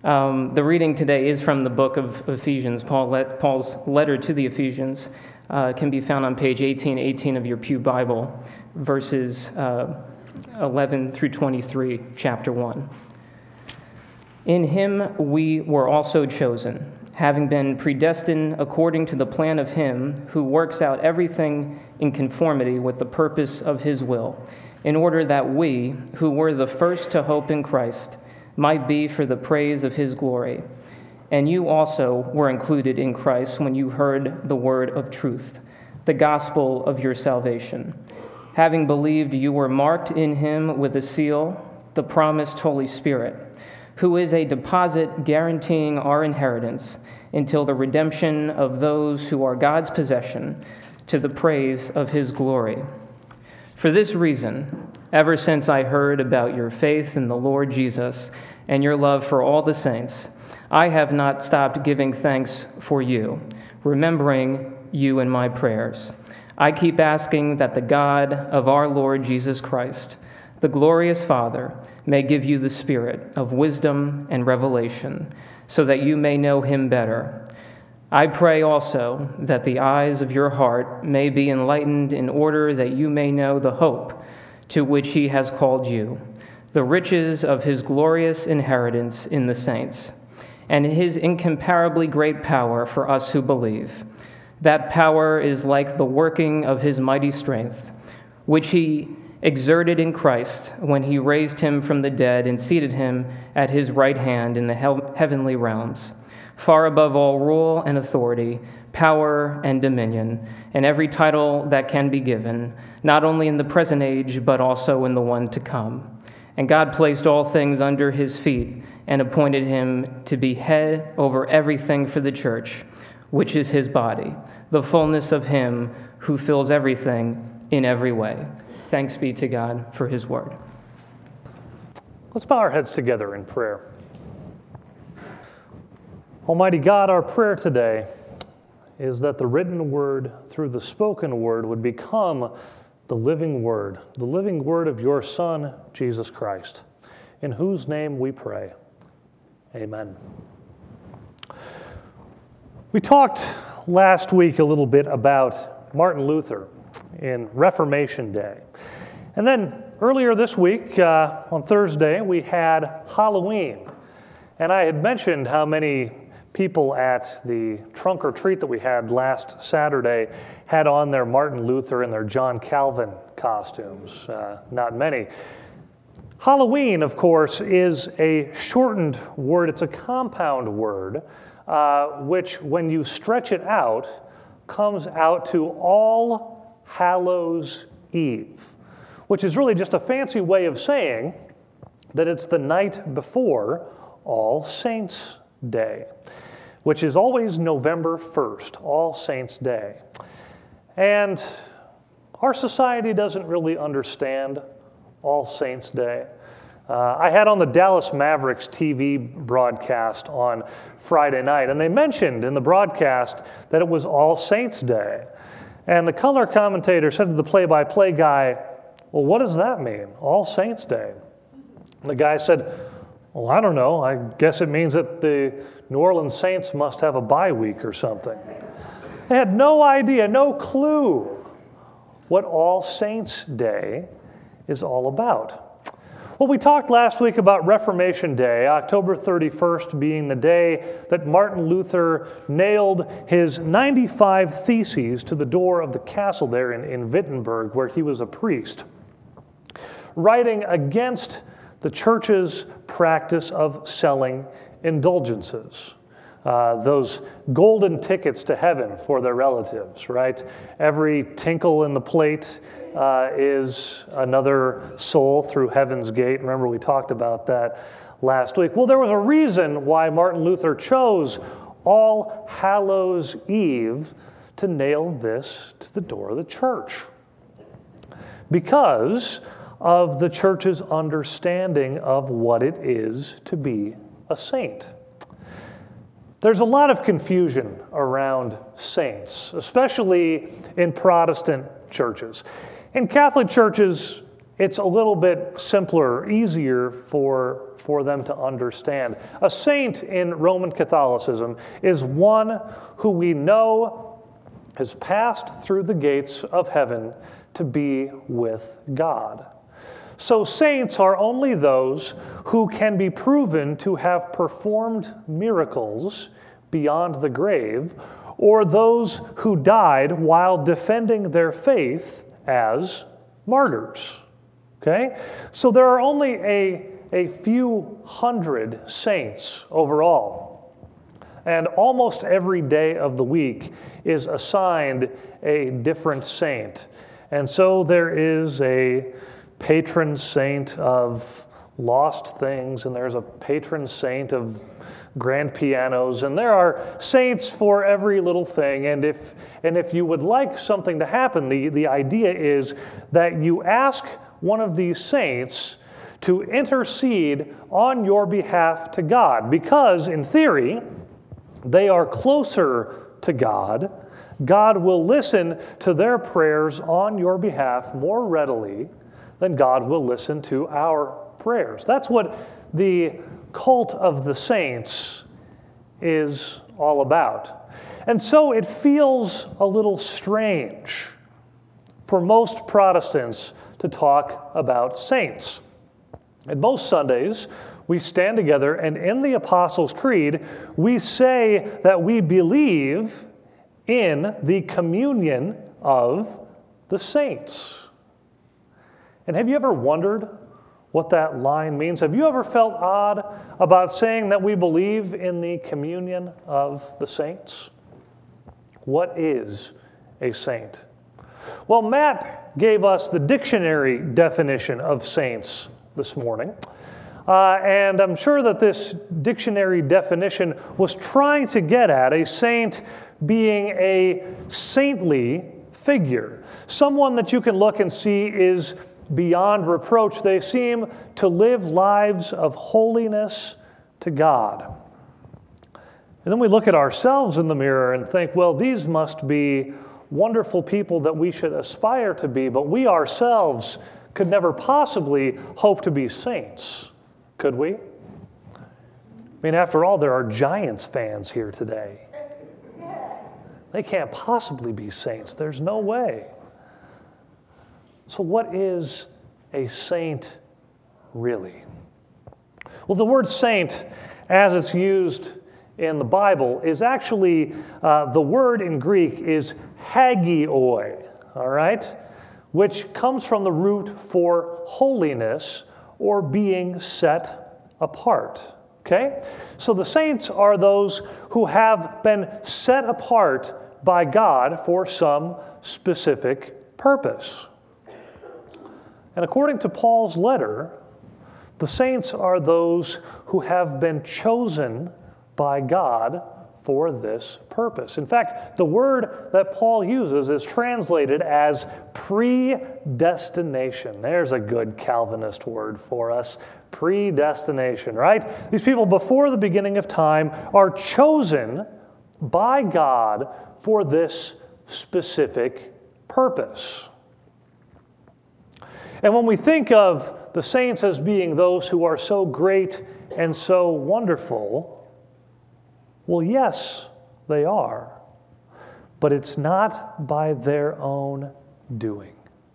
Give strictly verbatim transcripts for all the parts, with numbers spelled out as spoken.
Um, the reading today is from the book of Ephesians. Paul let, Paul's letter to the Ephesians uh, can be found on page eighteen eighteen of your Pew Bible, verses uh, eleven through twenty-three, chapter one. In him we were also chosen, having been predestined according to the plan of him who works out everything in conformity with the purpose of his will, in order that we, who were the first to hope in Christ, might be for the praise of his glory. And you also were included in Christ when you heard the word of truth, the gospel of your salvation. Having believed, you were marked in him with a seal, the promised Holy Spirit, who is a deposit guaranteeing our inheritance until the redemption of those who are God's possession, to the praise of his glory. For this reason, ever since I heard about your faith in the Lord Jesus and your love for all the saints, I have not stopped giving thanks for you, remembering you in my prayers. I keep asking that the God of our Lord Jesus Christ, the glorious Father, may give you the spirit of wisdom and revelation, so that you may know him better. I pray also that the eyes of your heart may be enlightened in order that you may know the hope to which he has called you, the riches of his glorious inheritance in the saints, and his incomparably great power for us who believe. That power is like the working of his mighty strength, which he exerted in Christ when he raised him from the dead and seated him at his right hand in the heavenly realms, far above all rule and authority, power and dominion, and every title that can be given, not only in the present age, but also in the one to come. And God placed all things under his feet and appointed him to be head over everything for the church, which is his body, the fullness of him who fills everything in every way. Thanks be to God for his word. Let's bow our heads together in prayer. Almighty God, our prayer today is that the written word through the spoken word would become the living word, the living word of your Son, Jesus Christ, in whose name we pray. Amen. We talked last week a little bit about Martin Luther in Reformation Day. And then earlier this week, uh, on Thursday, we had Halloween. And I had mentioned how many people at the trunk or treat that we had last Saturday had on their Martin Luther and their John Calvin costumes. Uh, not many. Halloween, of course, is a shortened word. It's a compound word, uh, which when you stretch it out, comes out to All Hallows Eve, which is really just a fancy way of saying that it's the night before All Saints' Day, which is always November first, All Saints' Day. And our society doesn't really understand All Saints' Day. Uh, I had on the Dallas Mavericks T V broadcast on Friday night, and they mentioned in the broadcast that it was All Saints' Day. And the color commentator said to the play-by-play guy, well, what does that mean, All Saints' Day? And the guy said, well, I don't know. I guess it means that the New Orleans Saints must have a bye week or something. They had no idea, no clue what All Saints' Day is all about. Well, we talked last week about Reformation Day, October thirty-first being the day that Martin Luther nailed his ninety-five theses to the door of the castle there in, in Wittenberg, where he was a priest, writing against the church's practice of selling indulgences, uh, those golden tickets to heaven for their relatives, right? Every tinkle in the plate uh, is another soul through heaven's gate. Remember, we talked about that last week. Well, there was a reason why Martin Luther chose All Hallows Eve to nail this to the door of the church. Because of the church's understanding of what it is to be a saint. There's a lot of confusion around saints, especially in Protestant churches. In Catholic churches, it's a little bit simpler, easier for, for them to understand. A saint in Roman Catholicism is one who we know has passed through the gates of heaven to be with God. So saints are only those who can be proven to have performed miracles beyond the grave, or those who died while defending their faith as martyrs. Okay? So there are only a, a few hundred saints overall. And almost every day of the week is assigned a different saint. And so there is a patron saint of lost things, and there's a patron saint of grand pianos, and there are saints for every little thing. And if and if you would like something to happen, the, the idea is that you ask one of these saints to intercede on your behalf to God, because in theory, they are closer to God. God will listen to their prayers on your behalf more readily than God will listen to our prayers. That's what the cult of the saints is all about. And so it feels a little strange for most Protestants to talk about saints. And most Sundays, we stand together, and in the Apostles' Creed, we say that we believe in the communion of the saints. And have you ever wondered what that line means? Have you ever felt odd about saying that we believe in the communion of the saints? What is a saint? Well, Matt gave us the dictionary definition of saints this morning. Uh, and I'm sure that this dictionary definition was trying to get at a saint being a saintly figure, someone that you can look and see is beyond reproach. They seem to live lives of holiness to God. And then we look at ourselves in the mirror and think, well, these must be wonderful people that we should aspire to be, but we ourselves could never possibly hope to be saints, could we? I mean, after all, there are Giants fans here today. They can't possibly be saints. There's no way. So what is a saint really? Well, the word saint, as it's used in the Bible, is actually, uh, the word in Greek is hagioi, all right? Which comes from the root for holiness or being set apart, okay? So the saints are those who have been set apart by God for some specific purpose. And according to Paul's letter, the saints are those who have been chosen by God for this purpose. In fact, the word that Paul uses is translated as predestination. There's a good Calvinist word for us. Predestination, right? These people before the beginning of time are chosen by God for this specific purpose. And when we think of the saints as being those who are so great and so wonderful, well, yes, they are. But it's not by their own doing.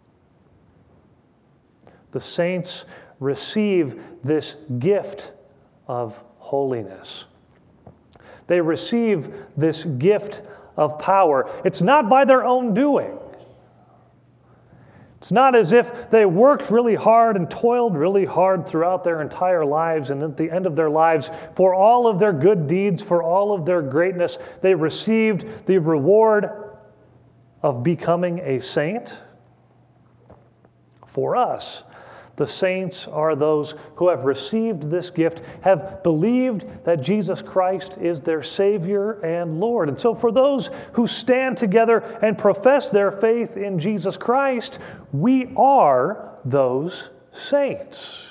The saints receive this gift of holiness. They receive this gift of power. It's not by their own doing. It's not as if they worked really hard and toiled really hard throughout their entire lives, and at the end of their lives, for all of their good deeds, for all of their greatness, they received the reward of becoming a saint. For us, the saints are those who have received this gift, have believed that Jesus Christ is their Savior and Lord. And so for those who stand together and profess their faith in Jesus Christ, we are those saints.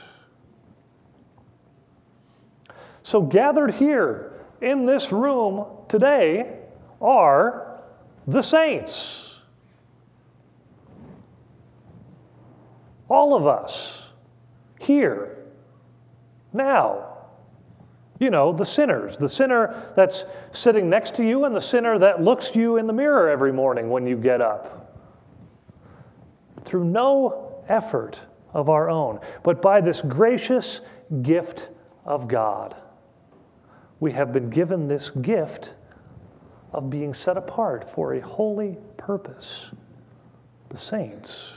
So gathered here in this room today are the saints. All of us. Here. Now. You know, the sinners. The sinner that's sitting next to you and the sinner that looks you in the mirror every morning when you get up. Through no effort of our own, but by this gracious gift of God, we have been given this gift of being set apart for a holy purpose, the saints.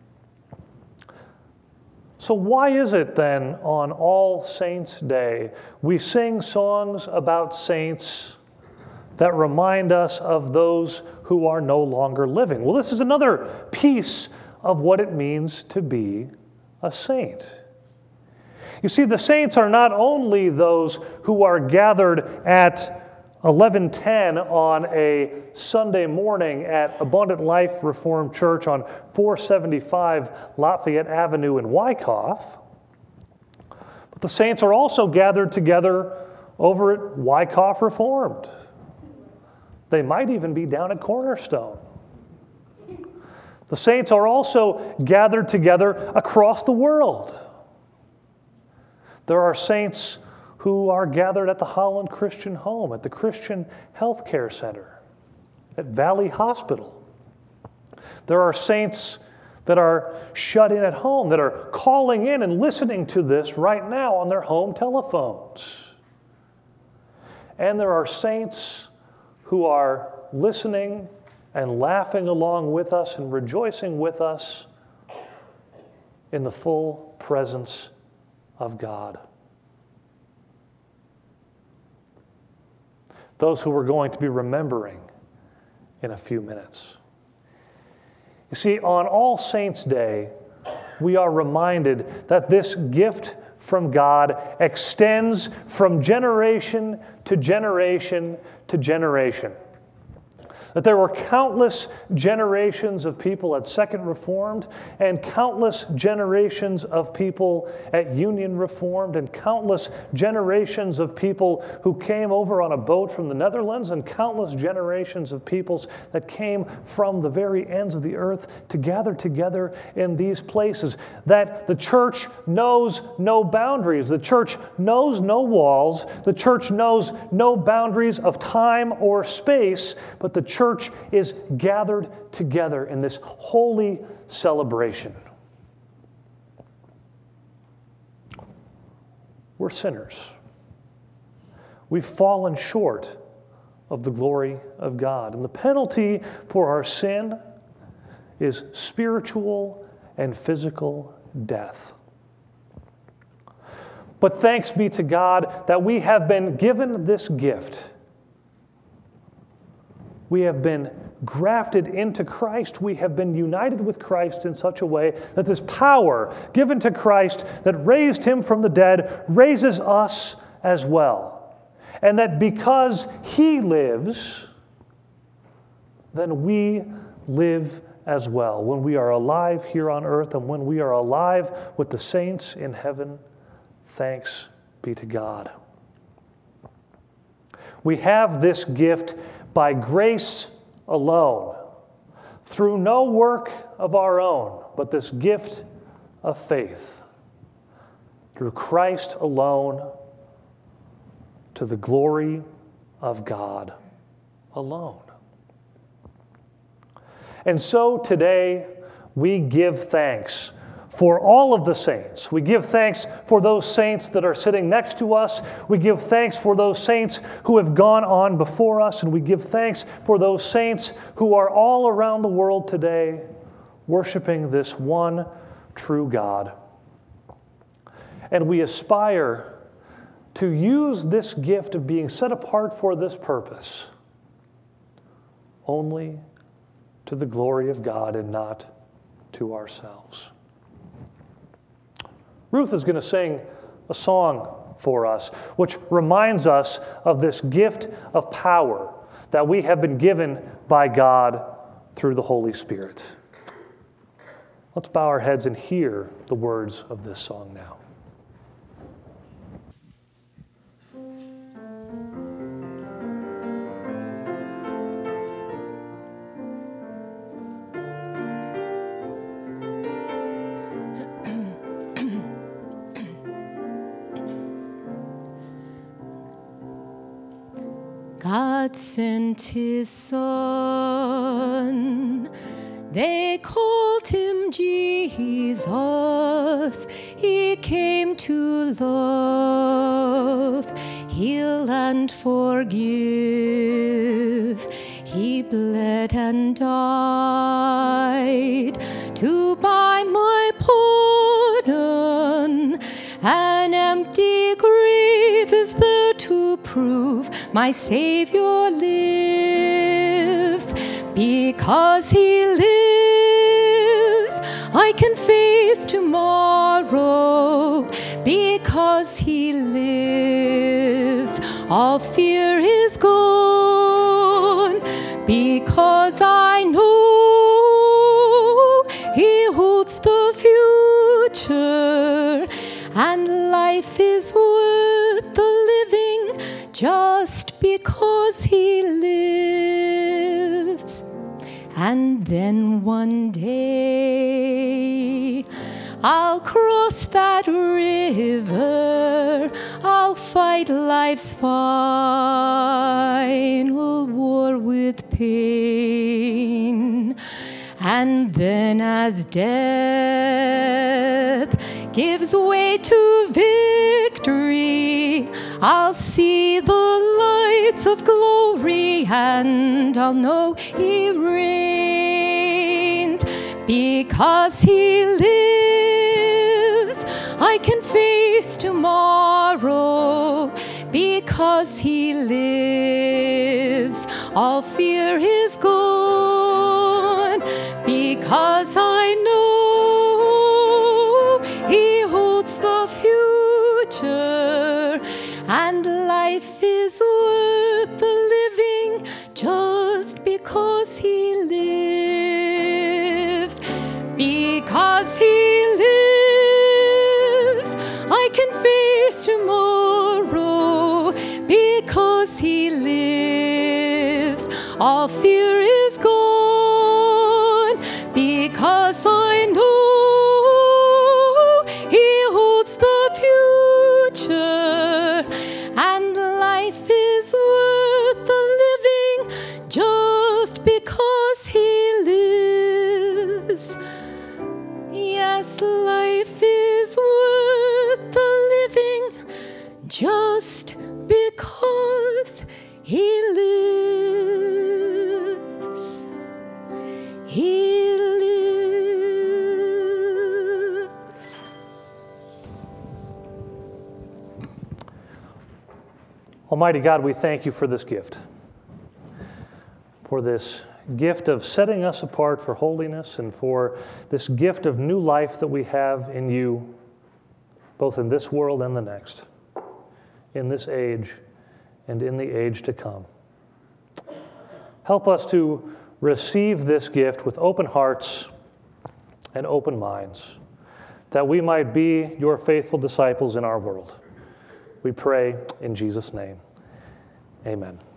So why is it then on All Saints' Day we sing songs about saints that remind us of those who are no longer living? Well, this is another piece of what it means to be a saint. You see, the saints are not only those who are gathered at eleven ten on a Sunday morning at Abundant Life Reformed Church on four seventy-five Lafayette Avenue in Wyckoff, but the saints are also gathered together over at Wyckoff Reformed. They might even be down at Cornerstone. The saints are also gathered together across the world. There are saints who are gathered at the Holland Christian Home, at the Christian Health Care Center, at Valley Hospital. There are saints that are shut in at home, that are calling in and listening to this right now on their home telephones. And there are saints who are listening and laughing along with us and rejoicing with us in the full presence of God. Those who we're going to be remembering in a few minutes. You see, on All Saints' Day, we are reminded that this gift from God extends from generation to generation to generation. That there were countless generations of people at Second Reformed and countless generations of people at Union Reformed and countless generations of people who came over on a boat from the Netherlands and countless generations of peoples that came from the very ends of the earth to gather together in these places. That the church knows no boundaries. The church knows no walls. The church knows no boundaries of time or space, but the church church is gathered together in this holy celebration. We're sinners. We've fallen short of the glory of God. And the penalty for our sin is spiritual and physical death. But thanks be to God that we have been given this gift. We have been grafted into Christ. We have been united with Christ in such a way that this power given to Christ that raised him from the dead raises us as well. And that because he lives, then we live as well. When we are alive here on earth and when we are alive with the saints in heaven, thanks be to God. We have this gift by grace alone, through no work of our own, but this gift of faith, through Christ alone, to the glory of God alone. And so today we give thanks for all of the saints. We give thanks for those saints that are sitting next to us. We give thanks for those saints who have gone on before us. And we give thanks for those saints who are all around the world today worshiping this one true God. And we aspire to use this gift of being set apart for this purpose only to the glory of God and not to ourselves. Ruth is going to sing a song for us, which reminds us of this gift of power that we have been given by God through the Holy Spirit. Let's bow our heads and hear the words of this song now. God sent his Son. They called him Jesus. He came to love, heal, and forgive. He bled and died to buy my pardon. An empty grave is there to prove my Savior lives. Because he lives, I can face tomorrow. Because he lives, all fear is gone. Because I know he holds the future, and life is worth the living just because he lives. And then one day I'll cross that river, I'll fight life's final war with pain. And then as death gives way to victory, I'll see the lights of glory, and I'll know he reigns. Because he lives, I can face tomorrow. Because he lives, all fear is gone. Because I know he holds the future, and life is worth the living just because he lives. Because he lives, I can face tomorrow. Because he lives, all fear is gone. Because I know he holds the future, and life is worth the living just because he lives. Yes, life is worth the living just because he lives. He lives. Almighty God, we thank you for this gift, for this gift of setting us apart for holiness, and for this gift of new life that we have in you, both in this world and the next, in this age and in the age to come. Help us to receive this gift with open hearts and open minds, that we might be your faithful disciples in our world. We pray in Jesus' name. Amen.